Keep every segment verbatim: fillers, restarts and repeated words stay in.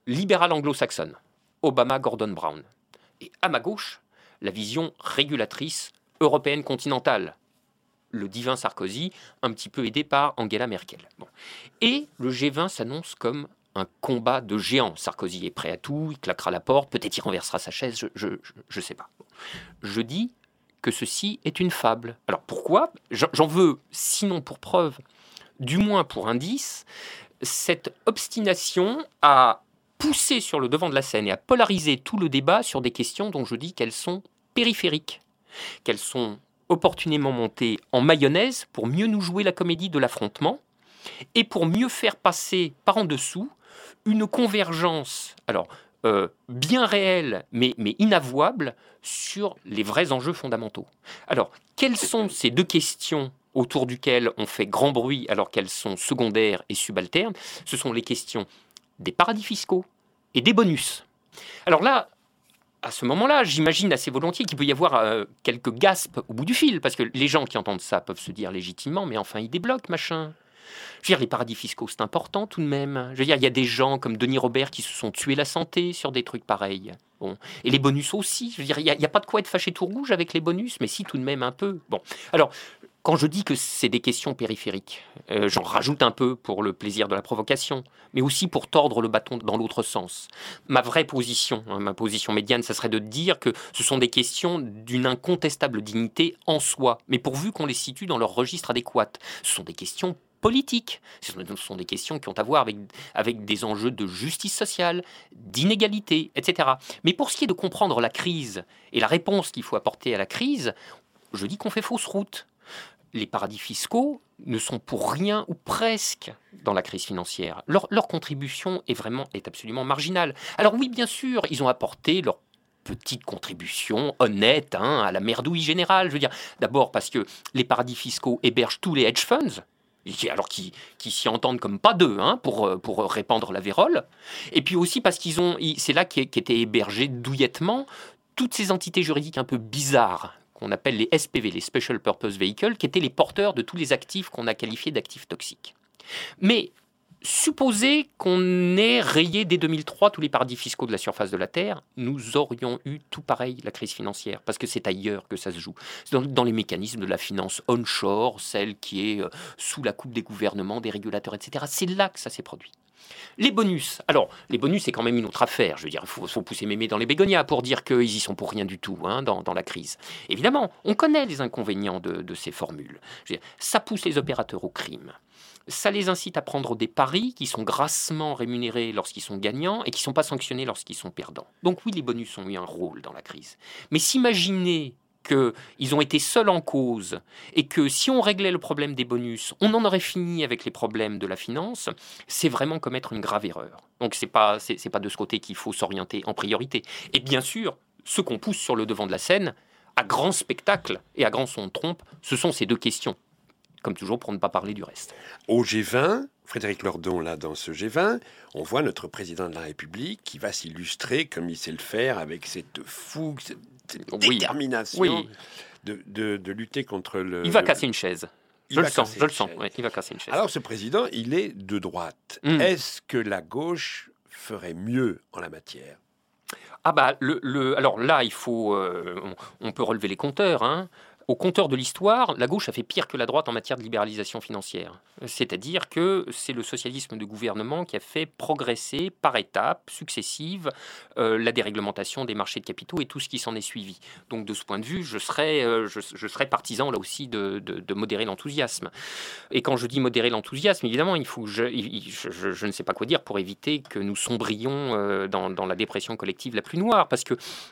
libérale anglo-saxonne, Obama, Gordon Brown. Et à ma gauche, la vision régulatrice européenne continentale, le divin Sarkozy, un petit peu aidé par Angela Merkel. Bon. Et le G vingt s'annonce comme un combat de géants. Sarkozy est prêt à tout, il claquera la porte, peut-être il renversera sa chaise, je ne sais pas. Bon. Je dis que ceci est une fable. Alors pourquoi ? J'en veux, sinon pour preuve, du moins pour indice, cette obstination à pousser sur le devant de la scène et à polariser tout le débat sur des questions dont je dis qu'elles sont périphériques, qu'elles sont opportunément montées en mayonnaise pour mieux nous jouer la comédie de l'affrontement et pour mieux faire passer par en dessous une convergence alors, euh, bien réelle mais, mais inavouable sur les vrais enjeux fondamentaux. Alors, quelles sont ces deux questions autour duquel on fait grand bruit alors qu'elles sont secondaires et subalternes? Ce sont les questions des paradis fiscaux et des bonus. Alors là, à ce moment-là, j'imagine assez volontiers qu'il peut y avoir euh, quelques gaspes au bout du fil, parce que les gens qui entendent ça peuvent se dire légitimement, mais enfin, ils débloquent, machin. Je veux dire, les paradis fiscaux, c'est important tout de même. Je veux dire, il y a des gens comme Denis Robert qui se sont tués la santé sur des trucs pareils. Bon. Et les bonus aussi. Je veux dire, il n'y a, a pas de quoi être fâché tout rouge avec les bonus, mais si, tout de même un peu. Bon. Alors, quand je dis que c'est des questions périphériques, euh, j'en rajoute un peu pour le plaisir de la provocation, mais aussi pour tordre le bâton dans l'autre sens. Ma vraie position, hein, ma position médiane, ça serait de dire que ce sont des questions d'une incontestable dignité en soi, mais pourvu qu'on les situe dans leur registre adéquat. Ce sont des questions politiques, ce sont des questions qui ont à voir avec, avec des enjeux de justice sociale, d'inégalité, et cetera. Mais pour ce qui est de comprendre la crise et la réponse qu'il faut apporter à la crise, je dis qu'on fait fausse route. Les paradis fiscaux ne sont pour rien ou presque dans la crise financière. Leur, leur contribution est vraiment est absolument marginale. Alors oui, bien sûr, ils ont apporté leur petite contribution honnête hein, à la merdouille générale. Je veux dire, d'abord parce que les paradis fiscaux hébergent tous les hedge funds, alors qui, qui s'y entendent comme pas deux hein, pour, pour répandre la vérole. Et puis aussi parce qu'ils ont, c'est là qu'étaient hébergés douillettement toutes ces entités juridiques un peu bizarres qu'on appelle les S P V, les Special Purpose Vehicles, qui étaient les porteurs de tous les actifs qu'on a qualifiés d'actifs toxiques. Mais supposez qu'on ait rayé dès deux mille trois tous les paradis fiscaux de la surface de la Terre, nous aurions eu tout pareil la crise financière, parce que c'est ailleurs que ça se joue. C'est dans, dans les mécanismes de la finance onshore, celle qui est sous la coupe des gouvernements, des régulateurs, et cetera. C'est là que ça s'est produit. Les bonus, alors les bonus c'est quand même une autre affaire, je veux dire, il faut, faut pousser mémé dans les bégonias pour dire qu'ils y sont pour rien du tout hein, dans, dans la crise. Évidemment, on connaît les inconvénients de, de ces formules. Je veux dire, ça pousse les opérateurs au crime. Ça les incite à prendre des paris qui sont grassement rémunérés lorsqu'ils sont gagnants et qui ne sont pas sanctionnés lorsqu'ils sont perdants. Donc oui, les bonus ont eu un rôle dans la crise. Mais s'imaginer qu'ils ont été seuls en cause et que si on réglait le problème des bonus, on en aurait fini avec les problèmes de la finance, c'est vraiment commettre une grave erreur. Donc c'est pas, c'est, c'est pas de ce côté qu'il faut s'orienter en priorité. Et bien sûr, ce qu'on pousse sur le devant de la scène, à grand spectacle et à grand son de trompe, ce sont ces deux questions. Comme toujours, pour ne pas parler du reste. Au G vingt, Frédéric Lordon, là, dans ce G vingt, on voit notre président de la République qui va s'illustrer comme il sait le faire avec cette fougue, cette, cette oui. détermination oui. De, de, de lutter contre le... Il va le... casser une chaise. Je le sens, je le sens. Ouais, il va casser une chaise. Alors, ce président, il est de droite. Mmh. Est-ce que la gauche ferait mieux en la matière ? Ah bah, le, le, alors là, il faut... Euh, on, on peut relever les compteurs, hein. Au compteur de l'histoire, la gauche a fait pire que la droite en matière de libéralisation financière. C'est-à-dire que c'est le socialisme de gouvernement qui a fait progresser par étapes successives euh, la déréglementation des marchés de capitaux et tout ce qui s'en est suivi. Donc de ce point de vue, je serais, euh, je, je serais partisan là aussi de, de, de modérer l'enthousiasme. Et quand je dis modérer l'enthousiasme, évidemment, il faut, je, il, je, je, je ne sais pas quoi dire pour éviter que nous sombrions euh, dans, dans la dépression collective la plus noire. Parce que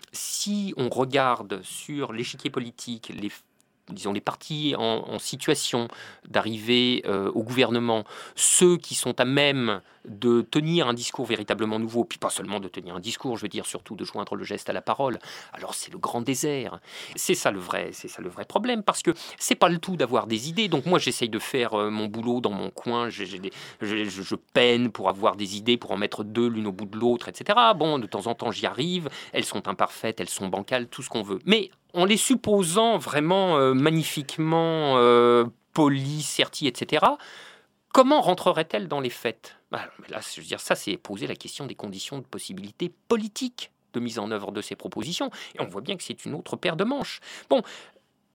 si on regarde sur l'échiquier politique, les disons les partis en, en situation d'arriver euh, au gouvernement, ceux qui sont à même de tenir un discours véritablement nouveau, puis pas seulement de tenir un discours, je veux dire surtout de joindre le geste à la parole, alors c'est le grand désert. C'est ça le vrai, c'est ça le vrai problème, parce que c'est pas le tout d'avoir des idées. Donc moi j'essaye de faire euh, mon boulot dans mon coin, j'ai, j'ai des, je, je, je peine pour avoir des idées, pour en mettre deux l'une au bout de l'autre, et cetera. Bon, de temps en temps j'y arrive, elles sont imparfaites, elles sont bancales, tout ce qu'on veut. Mais en les supposant vraiment euh, magnifiquement euh, polis, certis, et cetera, comment rentrerait-elle dans les faits? Bah, là, je veux dire, ça, c'est poser la question des conditions de possibilité politique de mise en œuvre de ces propositions. Et on voit bien que c'est une autre paire de manches. Bon,